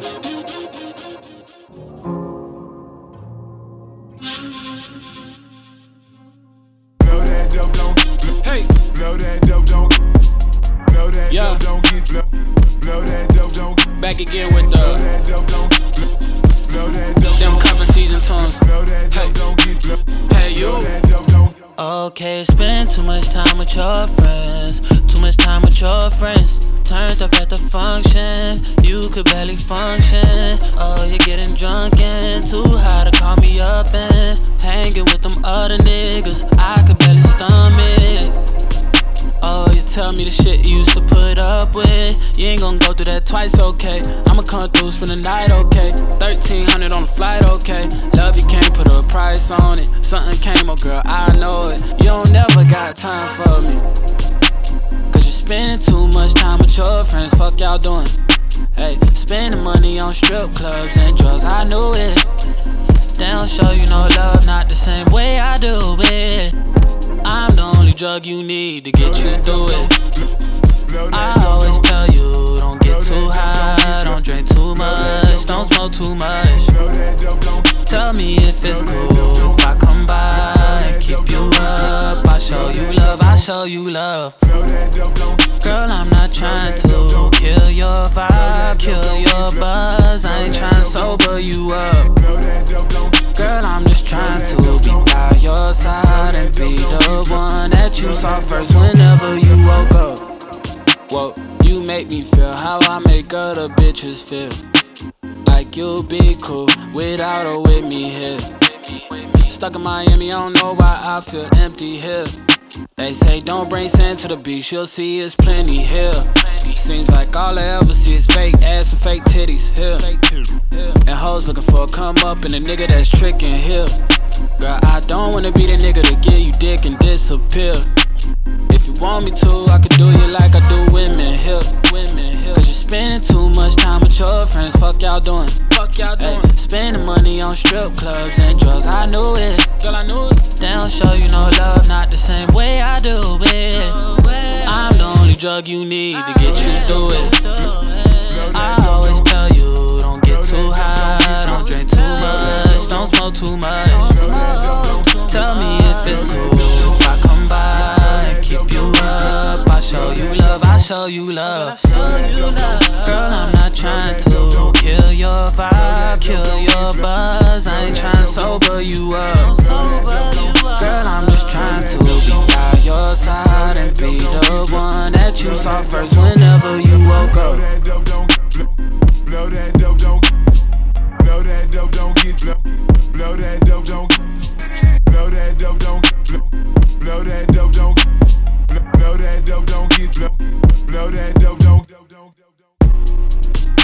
Hey, blow that dope, don't. Blow that dope, don't get blow. Blow that dope, don't. Back again with the. Blow that dope, don't. Blow that dope. Them cuffin' season tunes. Blow that dope, don't get blow. Hey, you. Okay, spend too much time with your friends. Too much time with your friends. Turned up at the function, you could barely function. Oh, you're getting drunk and too high to call me up and hanging with them other niggas I could barely stomach. Oh, you tell me the shit you used to put up with. You ain't gon' go through that twice, okay? I'ma come through, spend the night, okay? 1300 on the flight, okay? Love you can't put a price on it. Something came, oh girl, I know it. You don't never got time for me. Cause you're spending too much time with your friends, fuck y'all doing? Hey, spending money on strip clubs and drugs, I knew it. They don't show you no love, not the same way I do it. I'm the only drug you need to get you through it. I always tell you, don't get too high, don't drink too much, don't smoke too much. Tell me if it's cool if I come by and keep you up. I show you love, I show you love. Girl, I'm not trying to kill your vibe, kill your buzz. I ain't trying to sober you up. Girl, I'm just trying to be by your side and be the one that you saw first whenever you woke up. Whoa, you make me feel how I make other bitches feel. Like you'll be cool without or with me here. Stuck in Miami, I don't know why I feel empty here. They say don't bring sand to the beach, you'll see it's plenty here. Seems like all I ever see is fake ass and fake titties here. And hoes looking for a come up and a nigga that's tricking here. Girl, I don't wanna be the nigga to give you dick and disappear. If you want me to, I could do you like I do women here. Cause you're spending too much time with your friends, fuck y'all doing? Hey, spending money on strip clubs and drugs, I knew it. Girl, I knew it. They don't show you no love, not the same way I do it. I'm the only drug you need to get you through it. I always tell you, don't get too high, don't drink too much, don't smoke too much. Tell me if it's cool if I come by and keep you up. I show you love, I show you love. Girl, I'm not trying to kill your vibe, kill your buzz. I ain't trying to sober you up. Girl, I'm just trying to be by your side and be the one that you saw first whenever you woke up. Blow that dope, don't. Blow that dope, don't get blow. Blow that dope, don't. Blow that dope, don't. Blow that dope, don't. Blow that dope, don't get blow. Blow that dope, don't.